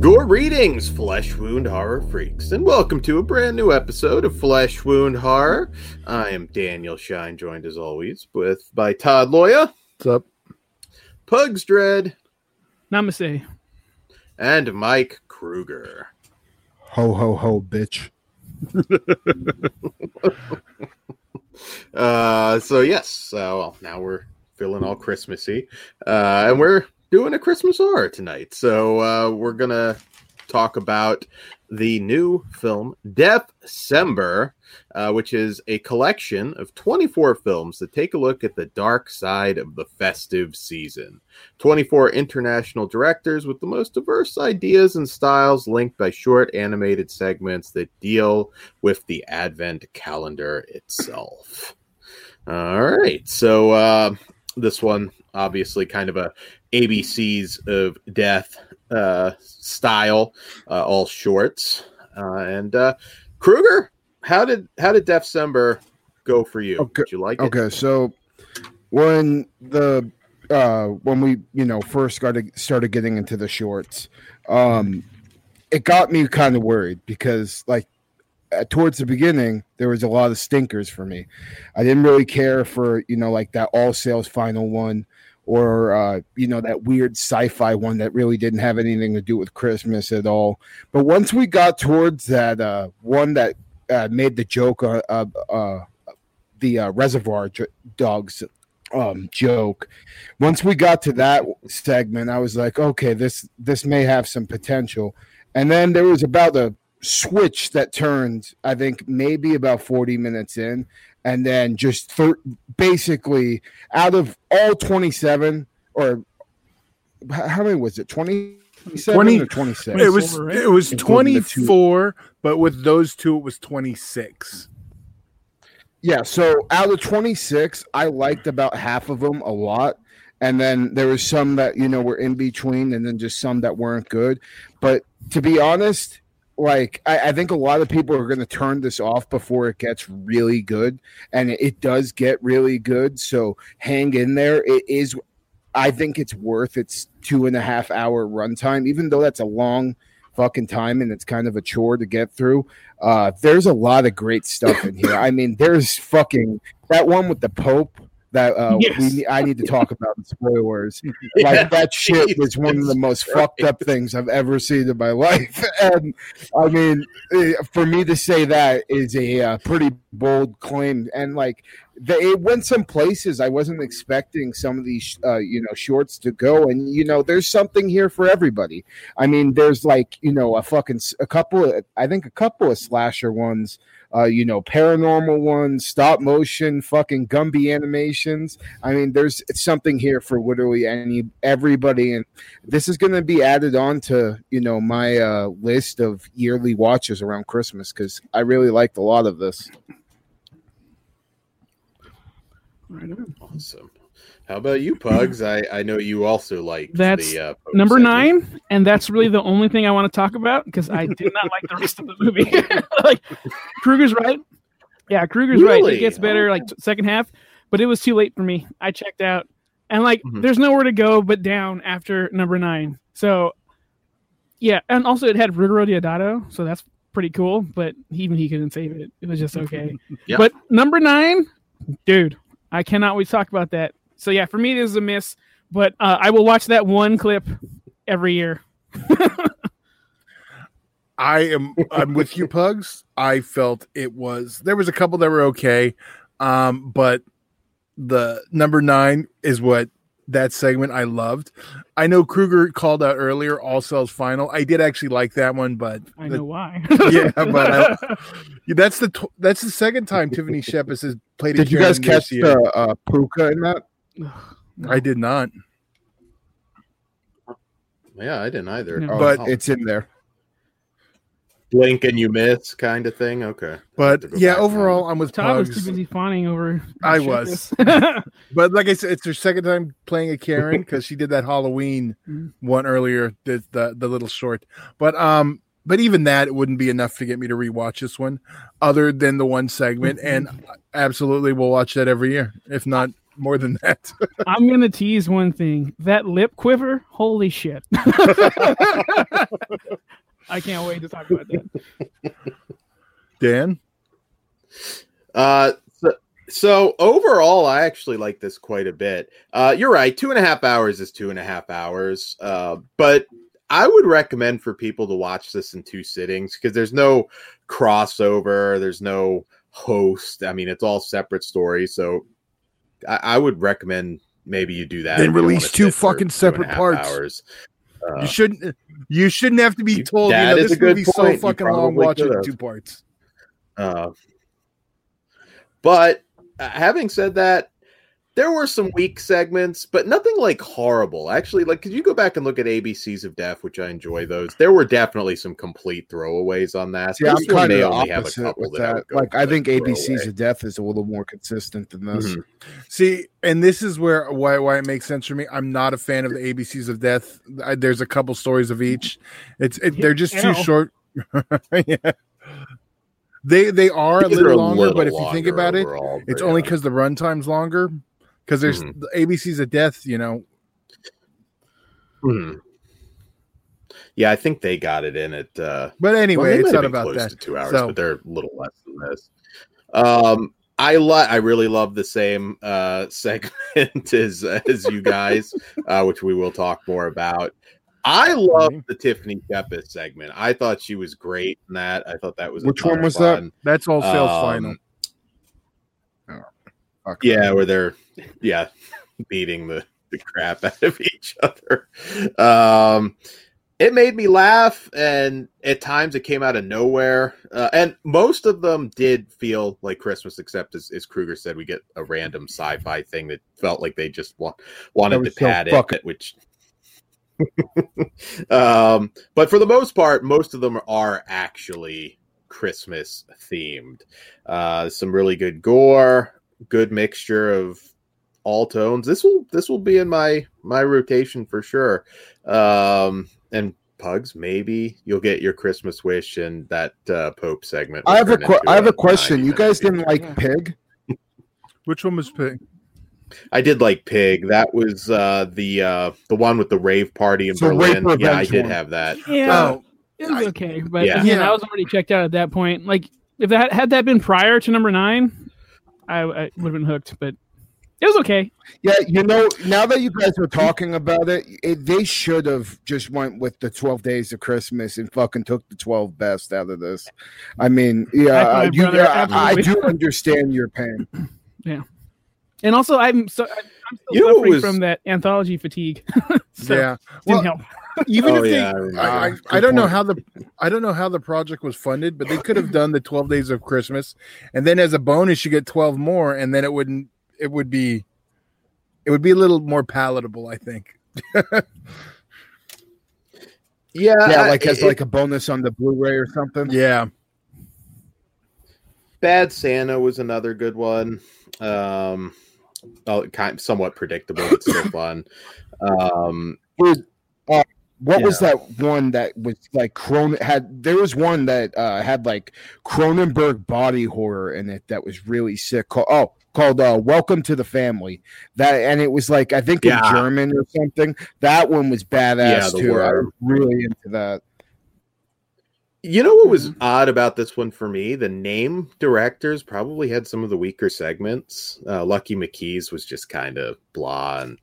Greetings, Flesh Wound Horror freaks, and welcome to a brand new episode of Flesh Wound Horror. I am Daniel Shine, joined as always by Todd Loya. What's up? Pugs Dread. Namaste. And Mike Kruger. Ho, ho, ho, bitch. So now we're feeling all Christmassy, and we're doing a Christmas horror tonight. So we're gonna talk about the new film Deathcember, which is a collection of 24 films that take a look at the dark side of the festive season. 24 international directors with the most diverse ideas and styles, linked by short animated segments that deal with the Advent calendar itself. All right, so this one obviously kind of a ABCs of Death style, all shorts. And Kruger, how did Deathcember go for you? Okay. Did you like it? Okay, so when we first started getting into the shorts, it got me kind of worried because towards the beginning there was a lot of stinkers for me. I didn't really care for that All Sales Final one, or that weird sci-fi one that really didn't have anything to do with Christmas at all. But once we got towards that one that made the joke the Reservoir Dogs joke, once we got to that segment, I was like, okay, this may have some potential. And then there was about a switch that turned, I think maybe about 40 minutes in, and then just basically out of all 27, or how many was it? 27 or 26? It was 24, but with those two, it was 26. Yeah, so out of 26, I liked about half of them a lot. And then there was some that, were in between, and then just some that weren't good. But to be honest, I think a lot of people are going to turn this off before it gets really good, and it does get really good. So hang in there. I think it's worth its 2.5 hour runtime, even though that's a long fucking time and it's kind of a chore to get through. There's a lot of great stuff in here. I mean, there's fucking that one with the Pope that yes. I need to talk about in spoilers. That shit was one of the most fucked up things I've ever seen in my life. And I mean, for me to say that is a pretty bold claim. And it went some places I wasn't expecting some of these shorts to go. And there's something here for everybody. I mean, there's a couple of slasher ones. Paranormal ones, stop motion, fucking Gumby animations. I mean, there's something here for literally everybody, and this is going to be added on to my list of yearly watches around Christmas because I really liked a lot of this. Awesome. How about you, Pugs? I know you also like that's the number segment. 9, and that's really the only thing I want to talk about because I did not like the rest of the movie. Kruger's right. Yeah, Kruger's right. It gets better second half, but it was too late for me. I checked out, and there's nowhere to go but down after number 9. So yeah, and also it had Ruggero Deodato, so that's pretty cool. But even he couldn't save it. It was just okay. Yep. But number 9, dude, I cannot wait to talk about that. So yeah, for me, this is a miss, but I will watch that one clip every year. I'm with you, Pugs. I felt there was a couple that were okay, but the number 9 is what that segment I loved. I know Kruger called out earlier All Sales Final. I did actually like that one, but I know why. Yeah, but that's the second time Tiffany Shepis has played. Did you guys catch the Puka in that? No. I did not. Yeah, I didn't either. No. But it's in there. Blink and you miss kind of thing. Okay. But yeah, overall, I'm with Todd was Pugs. too busy fawning over. I was. But like I said, it's her second time playing a Karen because she did that Halloween one earlier, the little short. But even that, it wouldn't be enough to get me to rewatch this one, other than the one segment. And absolutely, we'll watch that every year. If not, more than that. I'm gonna tease one thing. That lip quiver, holy shit! I can't wait to talk about that. Dan? So overall, I actually like this quite a bit. You're right. 2.5 hours is 2.5 hours. But I would recommend for people to watch this in 2 sittings because there's no crossover. There's no host. I mean, it's all separate stories. So I would recommend maybe you do that. Then release 2 fucking separate parts. Hours. You shouldn't have to be told. That is this a good movie's point. so fucking long. Watch it in 2 parts. But having said that, there were some weak segments, but nothing like horrible. Actually, like, could you go back and look at ABCs of Death, which I enjoy those? There were definitely some complete throwaways on that. Yeah, I'm kind of the only have a opposite couple with that. Like, I think ABCs of Death is a little more consistent than this. Mm-hmm. See, and this is why it makes sense for me. I'm not a fan of the ABCs of Death. There's a couple stories of each. They're just too short. Yeah. They are a little longer, but if you think about it, it's only because the runtime's longer. Because there's the ABCs of Death, Yeah, I think they got it in it. But anyway, it's not about that. To 2 hours, but they're a little less than this. I really love the same segment as you guys, which we will talk more about. I love the Tiffany Shepis segment. I thought she was great in that. I thought that was which one was that? That's All Sales Final. Yeah, where they're beating the crap out of each other. It made me laugh, and at times it came out of nowhere. And most of them did feel like Christmas, except as Kruger said, we get a random sci-fi thing that felt like they just wanted to pad it, which. But for the most part, most of them are actually Christmas themed. Some really good gore, good mixture of all tones. This will be in my rotation for sure. And Pugs, maybe you'll get your Christmas wish and that Pope segment. I have a question. You guys didn't like Pig? Which one was Pig? I did like Pig. That was the one with the rave party in Berlin. Yeah, I did have that. Yeah, it was okay, but again, I was already checked out at that point. Like, if that had been prior to number 9, I would have been hooked. But it was okay. Yeah, now that you guys are talking about it, they should have just went with the 12 Days of Christmas and fucking took the 12 best out of this. I mean, I do understand your pain. Yeah. And also, I'm still suffering from that anthology fatigue. So didn't help. Even I don't know how the project was funded, but they could have done the 12 Days of Christmas, and then as a bonus, you get 12 more, and then it would be a little more palatable, I think. Like a bonus on the Blu-ray or something. Yeah. Bad Santa was another good one. Somewhat predictable, but still fun. What was that one that was like there was one that had like Cronenberg body horror in it that was really sick called Welcome to the Family. And it was like, I think in German or something. That one was badass too. I was really into that. You know what was odd about this one for me? The name directors probably had some of the weaker segments. Lucky McKee's was just kind of blah, and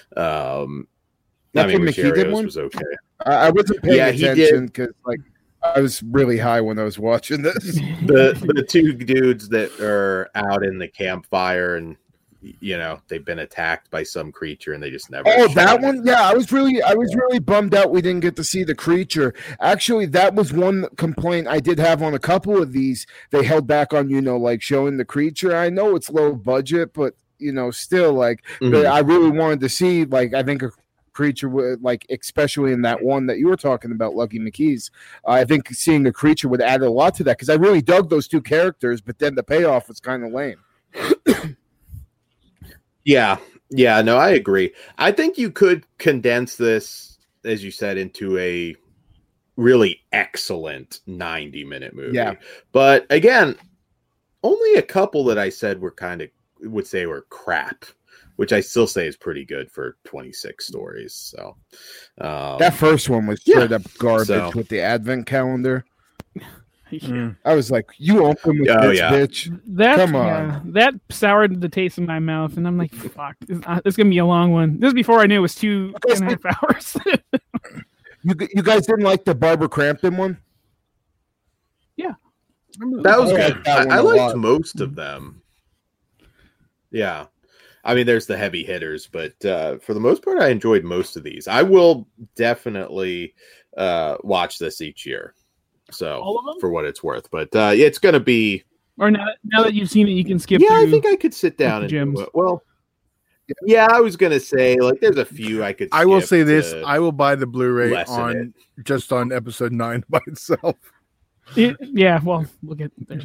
McKee did one? Was okay. I wasn't paying attention because I was really high when I was watching this. the 2 dudes that are out in the campfire and they've been attacked by some creature and they just never. Oh, that one? Yeah, I was really bummed out we didn't get to see the creature. Actually, that was one complaint I did have on a couple of these. They held back on showing the creature. I know it's low budget, but still I really wanted to see I think a creature would especially in that one that you were talking about, Lucky McKee's. I think seeing a creature would add a lot to that because I really dug those 2 characters, but then the payoff was kind of lame. Yeah, no, I agree. I think you could condense this, as you said, into a really excellent 90-minute movie. Yeah. But again, only a couple that I said would say were crap. which I still say is pretty good for 26 stories. So that first one was straight up garbage with the advent calendar. I was like, "You open with this, bitch." Come on, that soured the taste in my mouth, and I'm like, "Fuck, it's gonna be a long one." This is before I knew it was 2.5 hours. You guys didn't like the Barbara Crampton one? Yeah, that was good. I liked most of them. Yeah, I mean, there's the heavy hitters, but for the most part, I enjoyed most of these. I will definitely watch this each year. So all of them? For what it's worth, but it's going to be. Or now that you've seen it, you can skip. Yeah, I think I could sit down and do it. Well, yeah, I was going to say like there's a few I could. I will say this: I will buy the Blu-ray on episode 9 by itself. Yeah, well, we'll get there.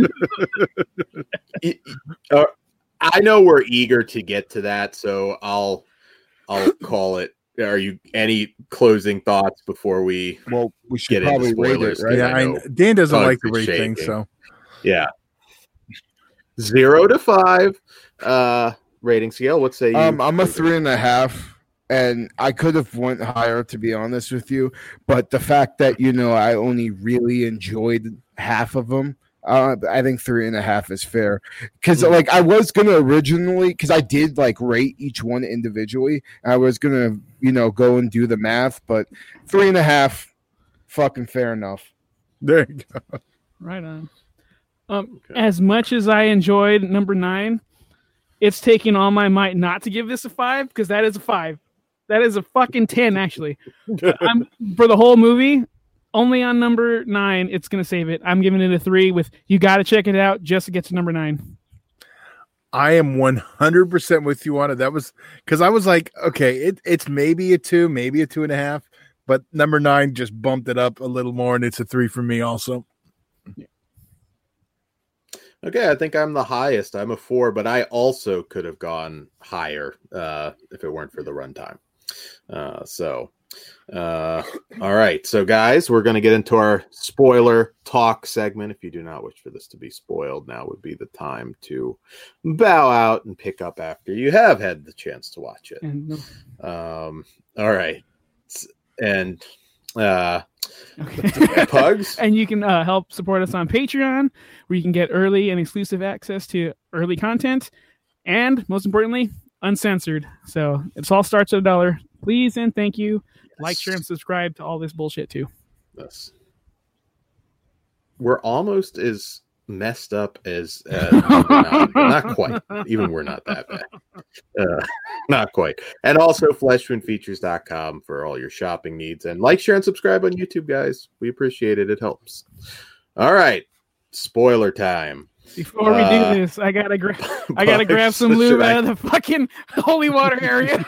I know we're eager to get to that, so I'll call it. Are you any closing thoughts before we? Well, we should probably rate it, right? Yeah, Dan doesn't like the rate thing, so yeah. 0 to 5 rating scale. What say you? I'm a 3.5, and I could have went higher, to be honest with you. But the fact that I only really enjoyed half of them. I think 3.5 is fair because I was gonna originally because I did rate each one individually. I was gonna go and do the math, but 3.5, fucking fair enough. There you go. Right on. As much as I enjoyed number 9, it's taking all my might not to give this a 5 because that is a 5. That is a fucking 10 actually. For the whole movie. Only on number 9, it's going to save it. I'm giving it a 3 with you got to check it out just to get to number 9. I am 100% with you on it. That was because I was like, okay, it's maybe a 2, maybe a 2.5, but number 9 just bumped it up a little more, and it's a 3 for me also. Okay, I think I'm the highest. I'm a 4, but I also could have gone higher if it weren't for the runtime. All right, so guys, we're going to get into our spoiler talk segment. If you do not wish for this to be spoiled, now would be the time to bow out and pick up after you have had the chance to watch it. All right, and Pugs, and you can help support us on Patreon, where you can get early and exclusive access to early content, and most importantly, uncensored. So it all starts at $1. Please and thank you. Like, share, and subscribe to all this bullshit too. Yes. We're almost as messed up as not quite. Even we're not that bad. Not quite. And also fleshwoundfeatures.com for all your shopping needs. And like, share, and subscribe on YouTube, guys. We appreciate it. It helps. All right. Spoiler time. Before we do this, I gotta grab some lube out of the fucking holy water area.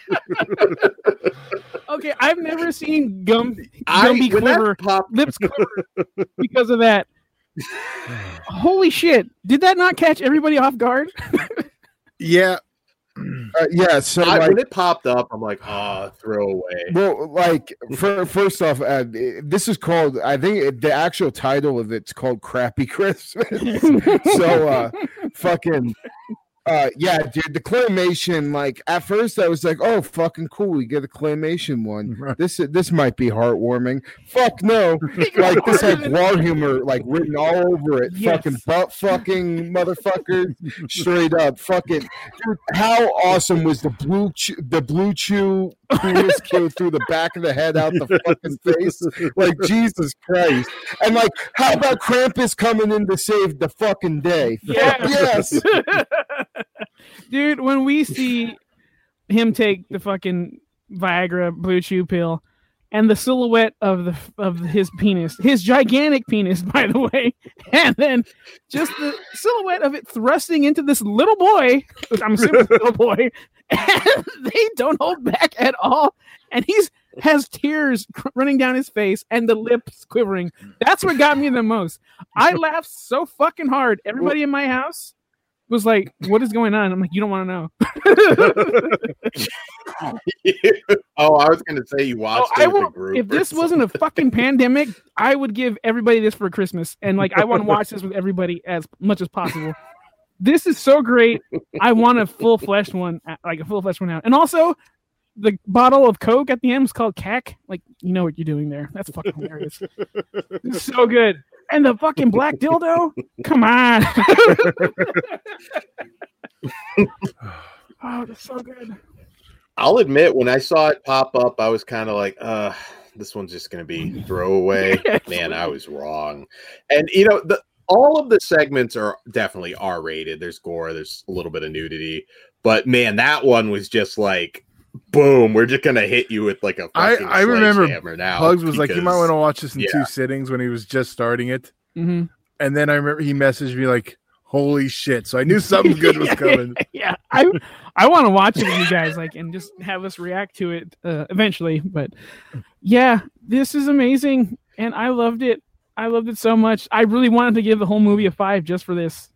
Okay, I've never seen Gumby quiver, lips quiver because of that. Holy shit! Did that not catch everybody off guard? Yeah. Yeah, so when it popped up, I'm like, throw away. Well, first off, this is called. I think the actual title of it's called "Crappy Christmas." So, fucking. Yeah, dude, the claymation, at first I was like, oh, fucking cool, we get a claymation one. Right. This might be heartwarming. Fuck no. This had guar humor, written all over it. Yes. Fucking butt fucking motherfucker. Straight up. Fucking, dude, how awesome was the blue chew penis kill through the back of the head out the fucking face? Jesus Christ. And, how about Krampus coming in to save the fucking day? Yeah. Yes. Dude, when we see him take the fucking Viagra Blue Chew pill and the silhouette of his penis, his gigantic penis, by the way, and then just the silhouette of it thrusting into this little boy, I'm assuming little boy, and they don't hold back at all, and has tears running down his face and the lips quivering. That's what got me the most. I laughed so fucking hard. Everybody in my house was like, what is going on? I'm like, you don't want to know. I was going to say you watched it with the group. If this wasn't a fucking pandemic, I would give everybody this for Christmas. And I want to watch this with everybody as much as possible. This is so great. I want a full-fleshed one, like a full-fleshed one out. And also, the bottle of Coke at the end was called CAC. Like, you know what you're doing there. That's fucking hilarious. It's so good. And the fucking black dildo? Come on. Oh, that's so good. I'll admit, when I saw it pop up, I was kind of like, this one's just going to be throwaway. Man, I was wrong. And, you know, all of the segments are definitely R-rated. There's gore, there's a little bit of nudity. But, man, that one was just like, boom, we're just going to hit you with like a fucking I remember now. Pugs was like, you might want to watch this in 2 sittings when he was just starting it. Mm-hmm. And then I remember he messaged me like, holy shit. So I knew something good was coming. Yeah. I want to watch it with you guys, like, and just have us react to it eventually. But yeah, this is amazing. And I loved it. I loved it so much. I really wanted to give the whole movie a 5 just for this.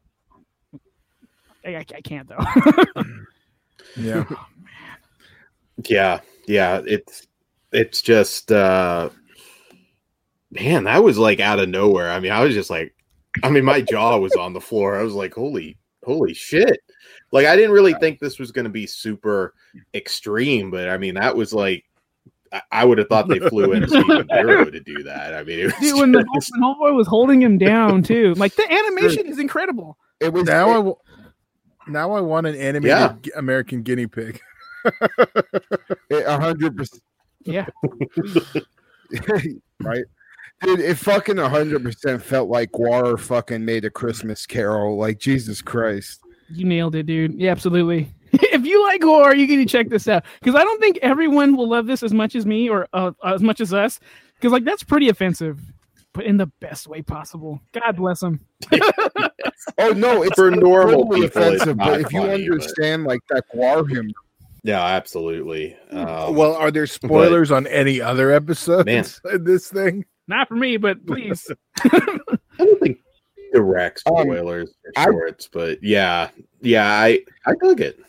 I can't though. Yeah. Yeah. It's just man, that was like out of nowhere. I mean, I was just like, my jaw was on the floor. I was like, holy shit. Like, I didn't really think this was going to be super extreme, but I mean, that was like, I would have thought they flew in Steven Bureau to do that. I mean, it was dude, when the homeboy was holding him down too, like the animation is incredible. It was now I want an animated American guinea pig. 100%. Yeah. Right. Dude, it fucking 100% felt like Guar fucking made a Christmas Carol. Like, Jesus Christ. You nailed it, dude. Yeah, absolutely. If you like horror, you need to check this out. Because I don't think everyone will love this as much as me or as much as us. Because, like, that's pretty offensive. But in the best way possible. God bless them. Oh, no. It's for normal totally people, offensive. But if you funny, understand, like, that Guar humor. Yeah, absolutely. Well, are there spoilers on any other episodes in this thing? Not for me, but please. I don't think direct spoilers or shorts, but yeah, I dug it.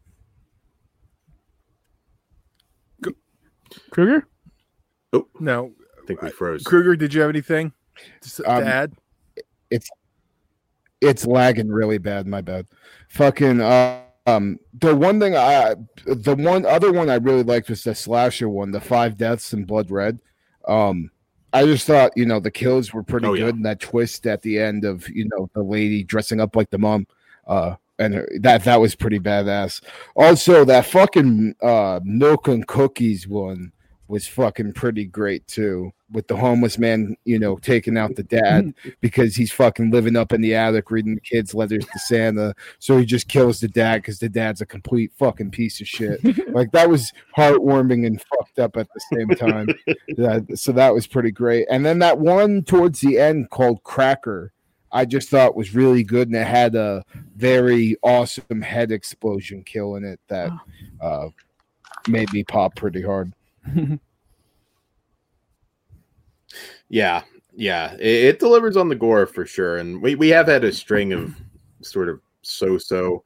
Kruger? Oh no, I think we froze. Kruger, did you have anything to add? It's lagging really bad. My bad. Fucking the one other one I really liked was the slasher one, the 5 Deaths in Blood Red. I just thought, you know, the kills were pretty good, and that twist at the end of, you know, the lady dressing up like the mom, and that was pretty badass. Also, that fucking Milk and Cookies one was fucking pretty great too, with the homeless man, you know, taking out the dad because he's fucking living up in the attic reading the kids' letters to Santa. So he just kills the dad because the dad's a complete fucking piece of shit. Like, that was heartwarming and fucked up at the same time. So that was pretty great. And then that one towards the end called Cracker, I just thought was really good, and it had a very awesome head explosion kill in it that made me pop pretty hard. Yeah, it delivers on the gore for sure, and we have had a string of sort of so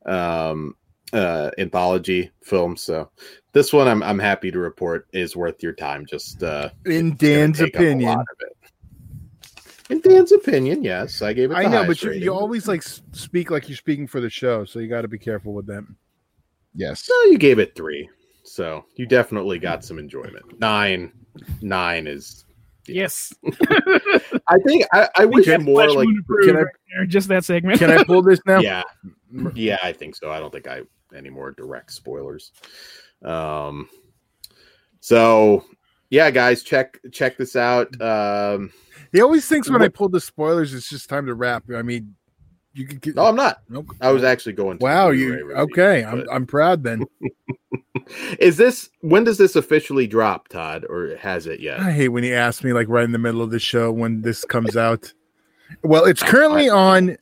anthology films, so this one I'm happy to report is worth your time. Just in Dan's opinion. In Dan's opinion, yes, I gave it. I know, but you always like speak like you're speaking for the show, so you got to be careful with them. Yes, so you gave it 3. So you definitely got some enjoyment. 9 is yes. I think I wish more like just that segment. Can I pull this now? Yeah, I think so. I don't think any more direct spoilers. So yeah, guys, check this out. He always thinks when I pull the spoilers, it's just time to wrap. I mean, you can get. No, I'm not. Nope. I was actually going to. Wow, okay? I'm proud then. When does this officially drop, Todd, or has it yet? I hate when you ask me like right in the middle of the show when this comes out. Well, it's currently on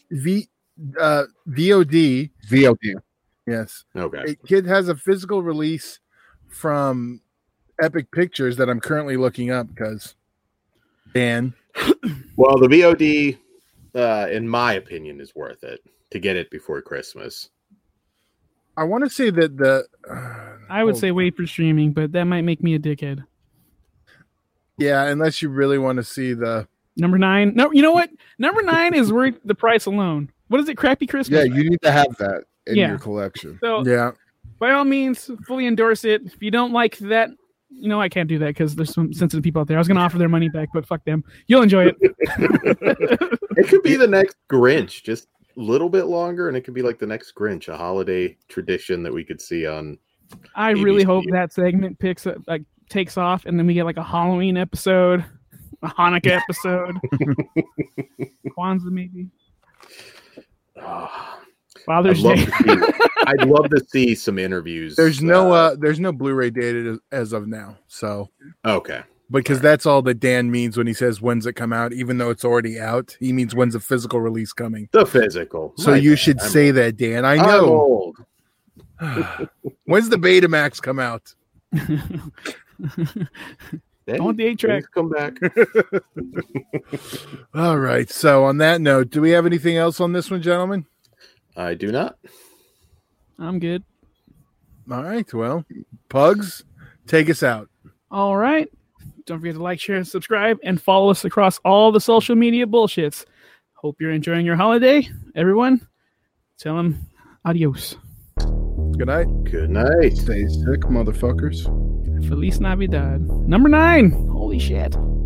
VOD. VOD. Yes. Okay. It has a physical release from Epic Pictures that I'm currently looking up because Dan. Well, the VOD, in my opinion, is worth it to get it before Christmas. I want to say that I would say wait for streaming, but that might make me a dickhead. Yeah, unless you really want to see the number 9. No, you know what? Number 9 is worth the price alone. What is it? Crappy Christmas. Yeah, you need to have that in your collection. So Yeah. by all means, fully endorse it. If you don't like that, I can't do that because there's some sensitive people out there. I was going to offer their money back, but fuck them. You'll enjoy it. It could be the next Grinch, just a little bit longer, and it could be like the next Grinch, a holiday tradition that we could see on. I really hope that segment takes off, and then we get like a Halloween episode, a Hanukkah episode, Kwanzaa maybe. Father's Day. I'd love to see some interviews. There's no Blu-ray data as of now. So okay, because that's all that Dan means when he says when's it come out, even though it's already out. He means when's the physical release coming. The physical. So you should say that, Dan. I know. I'm old. When's the Betamax come out? I want the 8-track. Come back. All right. So on that note, do we have anything else on this one, gentlemen? I do not. I'm good. All right. Well, Pugs, take us out. All right. Don't forget to like, share, and subscribe, and follow us across all the social media bullshits. Hope you're enjoying your holiday. Everyone, tell them adios. Good night. Good night. Stay sick, motherfuckers. Feliz Navidad. Number 9. Holy shit.